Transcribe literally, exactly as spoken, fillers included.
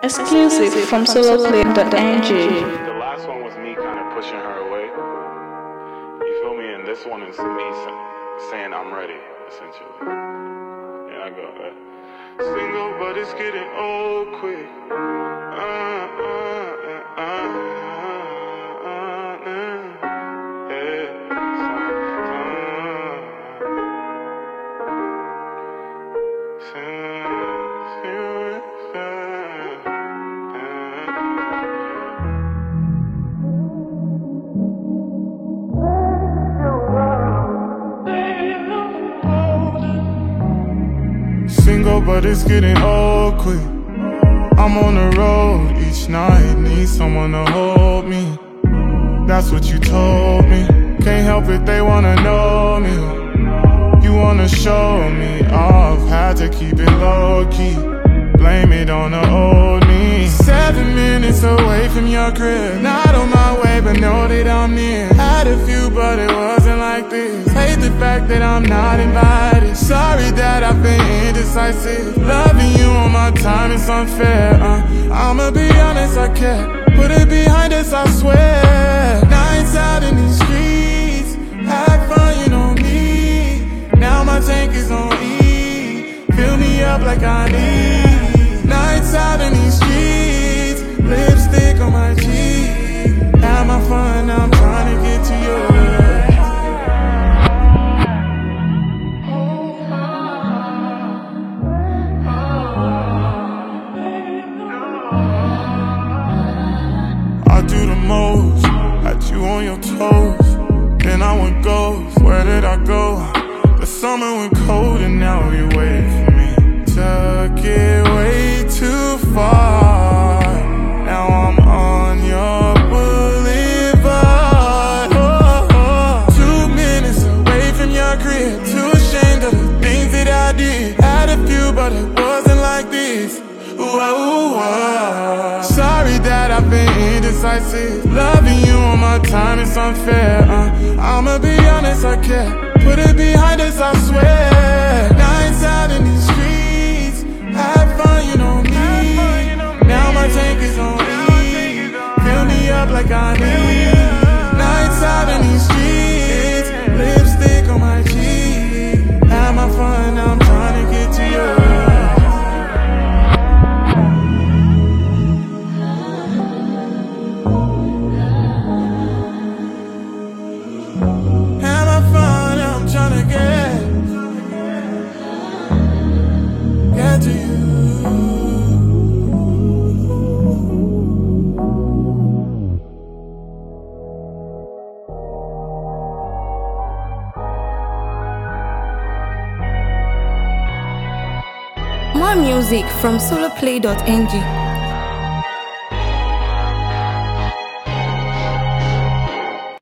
Exclusive from soloplay dot n g. The last one was me kind of pushing her away. You feel me? And this one is me saying I'm ready, essentially. Yeah, I go. Uh, single, but it's getting old quick. Uh, uh, uh, uh, uh, uh, yeah. Since you returned. Single, but it's getting old quick. I'm on the road each night, need someone to hold me. That's what you told me. Can't help it, they wanna know me. You wanna show me off, had to keep it low key. Blame it on the old me. Seven minutes away from your crib, not on my way, but know that I'm near. Had a few, but it wasn't like this. Hate the fact that I'm not invited. Sorry that I've been indecisive. Loving you on my time is unfair. uh, I'ma be honest, I care. Put it behind us, I swear. Nights out in these streets, have fun, you know me. Now my tank is on E. Fill me up like I need. Nights out in these streets, lipstick on my cheek. Have my fun, now I'm trying to get to yours. I do the most, had you on your toes. Then I went ghost, where did I go? The summer went cold and now you wait for me. Took it way too far. Now I'm on your boulevard. oh, oh. Two minutes away from your crib, too ashamed of the things that I did. Had a few, but it wasn't like this. Ooh, ooh, ooh. Sorry that I've been indecisive. Loving you on my time is unfair. uh, I'ma be honest, I care. Put it behind us, I swear. Nights out in these streets, have fun, you know me. Now my tank is on E. Fill me up like I need. Nights out in these streets, lipstick on my cheek. Have my fun, now I'm trying to get to yours. To you. More music from soloplay dot n g.